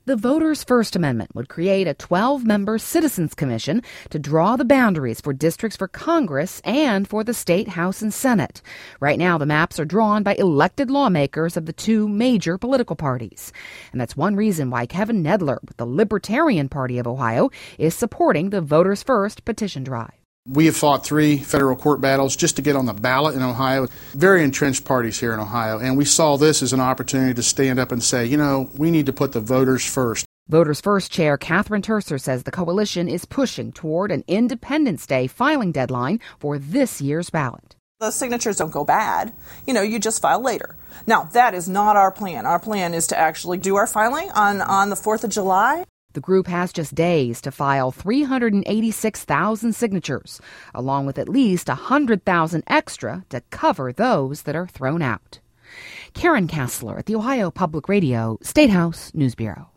The Voters' First Amendment would create a 12-member Citizens Commission to draw the boundaries for districts for Congress and for the state House and Senate. Right now, the maps are drawn by elected lawmakers of the two major political parties. And that's one reason why Kevin Nedler with the Libertarian Party of Ohio is supporting the Voters' First petition drive. We have fought 3 federal court battles just to get on the ballot in Ohio. Very entrenched parties here in Ohio. And we saw this as an opportunity to stand up and say, we need to put the voters first. Voters First Chair Catherine Terser says the coalition is pushing toward an Independence Day filing deadline for this year's ballot. The signatures don't go bad. You just file later. Now, that is not our plan. Our plan is to actually do our filing on the 4th of July. The group has just days to file 386,000 signatures, along with at least 100,000 extra to cover those that are thrown out. Karen Kassler at the Ohio Public Radio State House News Bureau.